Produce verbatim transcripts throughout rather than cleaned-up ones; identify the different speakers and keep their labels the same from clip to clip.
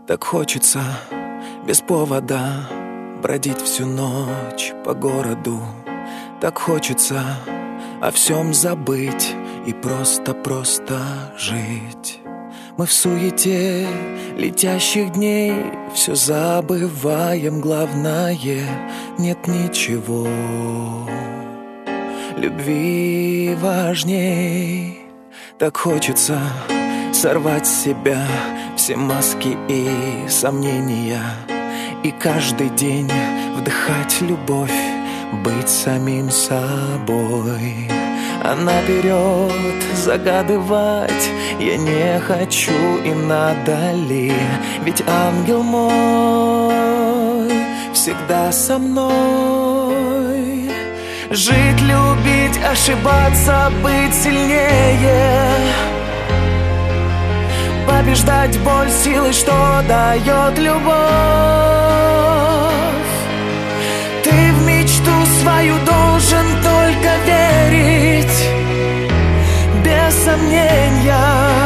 Speaker 1: Так хочется без повода бродить всю ночь по городу. Так хочется о всем забыть и просто-просто жить. Мы в суете летящих дней все забываем, главное нет ничего любви важней. Так хочется сорвать с себя все маски и сомнения, и каждый день вдыхать любовь, быть самим собой. А наперед загадывать я не хочу, и надо ли, ведь ангел мой всегда со мной. Жить, любить, ошибаться, быть сильнее, побеждать боль силой, что дает любовь. Ты в мечту свою должен только верить, без сомнения.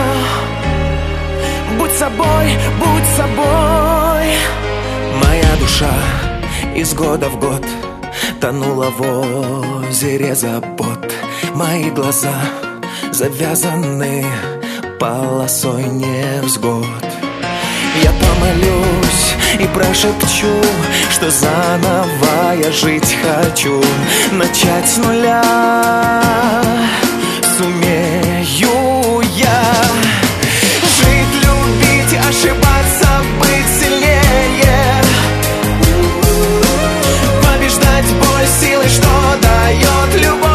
Speaker 1: Будь собой, будь собой. Моя душа из года в год тонула в озере забот. Мои глаза завязаны полосой невзгод. Я помолюсь и прошепчу, что заново я жить хочу. Начать с нуля сумею я. Жить, любить, ошибаться, быть сильнее, побеждать боль силой, что дает любовь.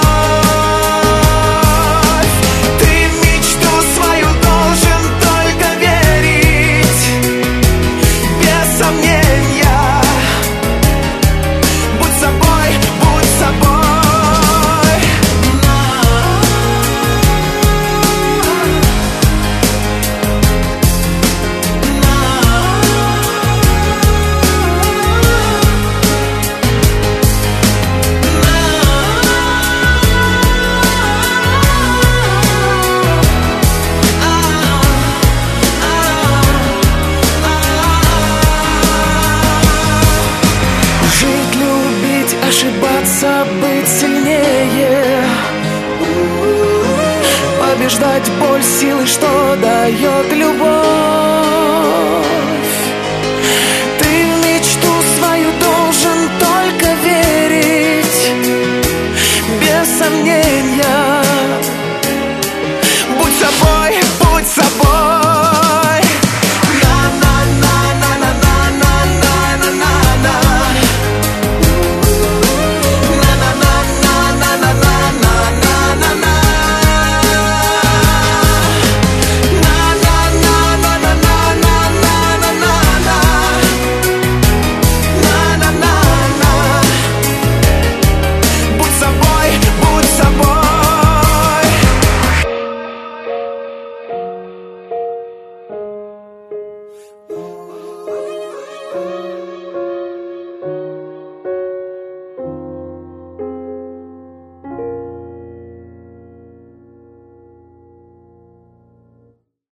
Speaker 1: Ошибаться, быть сильнее, побеждать боль силой, что дает любовь. Ты в мечту свою должен только верить, без сомнения. Будь собой, будь собой. Жить, любить, ошибаться, быть сильнее, побеждать боль силой, что дает любовь.